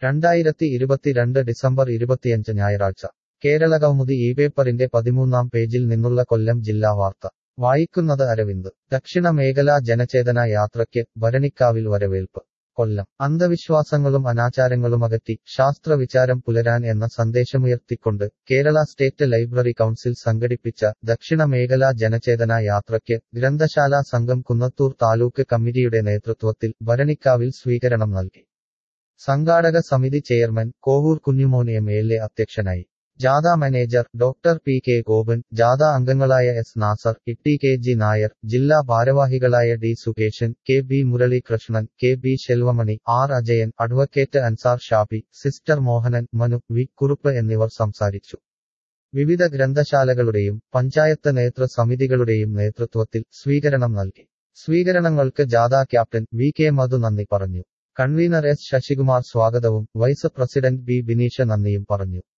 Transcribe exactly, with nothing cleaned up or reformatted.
രണ്ടായിരത്തി ഇരുപത്തിരണ്ട് ഡിസംബർ ഇരുപത്തിയഞ്ച് ഞായറാഴ്ച കേരളകൗമുദി ഈ പേപ്പറിന്റെ പതിമൂന്നാം പേജിൽ നിന്നുള്ള കൊല്ലം ജില്ലാ വാർത്ത വായിക്കുന്നത് അരവിന്ദ് ദക്ഷിണ മേഖലാ ജനചേതന യാത്രയ്ക്ക് ഭരണിക്കാവിൽ വരവേൽപ്പ് കൊല്ലം അന്ധവിശ്വാസങ്ങളും അനാചാരങ്ങളുമകറ്റി ശാസ്ത്രവിചാരം പുലരാൻ എന്ന സന്ദേശമുയർത്തിക്കൊണ്ട് കേരള സ്റ്റേറ്റ് ലൈബ്രറി കൗൺസിൽ സംഘടിപ്പിച്ച ദക്ഷിണ മേഖലാ ജനചേതന യാത്രയ്ക്ക് ഗ്രന്ഥശാലാ സംഘം കുന്നത്തൂർ താലൂക്ക് കമ്മിറ്റിയുടെ നേതൃത്വത്തിൽ ഭരണിക്കാവിൽ സ്വീകരണം നൽകി സംഘാടക സമിതി chairman Kovoor Kunjumon M L A അധ്യക്ഷനായി ജാഥ manager doctor P K Gopan ജാഥ അംഗങ്ങളായ S Nasar Itty K G Nair ജില്ലാ ഭാരവാഹികളായ D Sukesan K B Muraleekrishnan K B Selvamani R Ajayan advocate Ansar Shafi sister Mohanan Manu V Kurup എന്നിവർ സംസാരിച്ചു വിവിധ ഗ്രന്ഥശാലകളുടെയും പഞ്ചായത്ത് നേതൃ സമിതികളുടെയും നേതൃത്വത്തിൽ സ്വീകരണം നൽകി സ്വീകരണങ്ങൾക്ക് ജാഥ ക്യാപ്റ്റൻ വി കെ മധു നന്ദി പറഞ്ഞു കൺവീനർ എസ് ശശികുമാർ സ്വാഗതവും വൈസ് പ്രസിഡന്റ് ബി ബിനീഷ നന്ദിയും പറഞ്ഞു